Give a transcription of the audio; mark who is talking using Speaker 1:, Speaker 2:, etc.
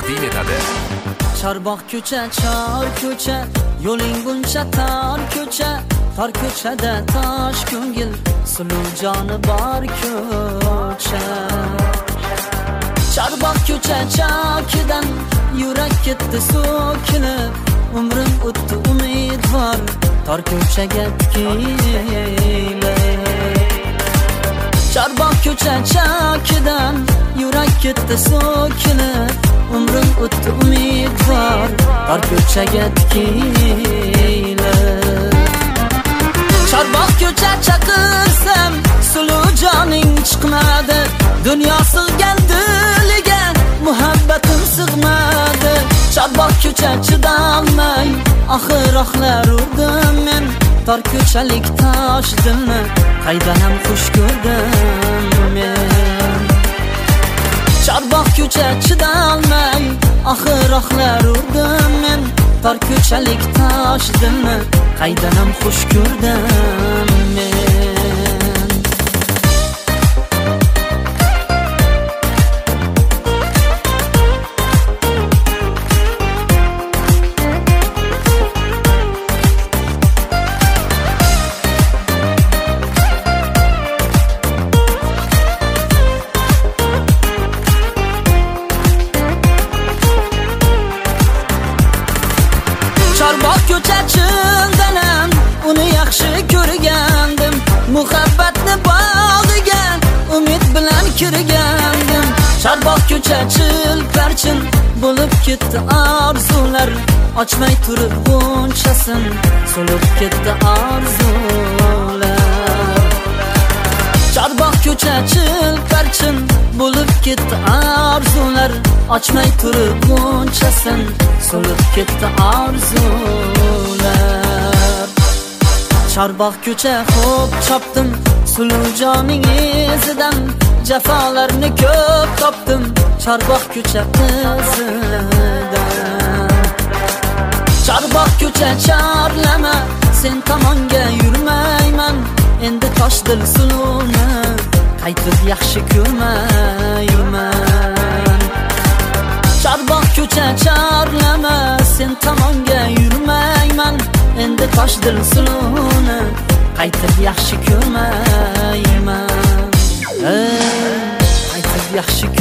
Speaker 1: taqdim etadi.
Speaker 2: Chorboq ko'cha, chor ko'cha, yo'ling buncha tor ko'cha, tor ko'chada tosh ko'ngil, suluv joni bor ko'cha. Chorboq ko'cha chokidan yurak ketdi so'kinib, umrim o'tdi umidvor, tor ko'chaga tikilib. Chorboq ko'cha chokidan yurak ketdi so'kinib, umrim o'tdi umidvor, tor ko'chaga tikilib. Chorboq ko'cha chaqirsam suluv joning chiqmadi, dunyo sig'gan diliga muhabbatim sig'madi. Chorboq ko'cha chidolmay oxir oxlar urdim men, tor ko'chalik tosh dilni qaydan ham xush ko'rdim men. Chorboq ko'cha chidolmay oxir oxlar urdim men, tor ko'chalik tosh dilni qaydan ham xush ko'rdim men. Chorboq ko'cha chindanam uni yaxshi ko'rgandim, muhabbatni bog'iga umid bilan kirgandim. Chorboq ko'cha chilparchin bo'lib ketdi orzular, ochmay turib bunchasin so'lib ketdi orzular. Chorboq ko'cha chilparchin bo'lib ketdi orzular, ochmay turib bunchasin so'lib ketdi orzular. Chorboq ko'cha xo'p chopdim, suluv joning izidan jafolarni ko'p topdim, Chorboq ko'cha qizidan. Chorboq ko'cha chorlama, sen tomonga yurmayman, endi tosh dil suluvni qaytib yaxshi ko'rmayman. Chorboq ko'cha chorlama, sen tomonga yurmayman, endi tosh dil suluvni qaytib yaxshi ko'rmayman. Qaytib yaxshi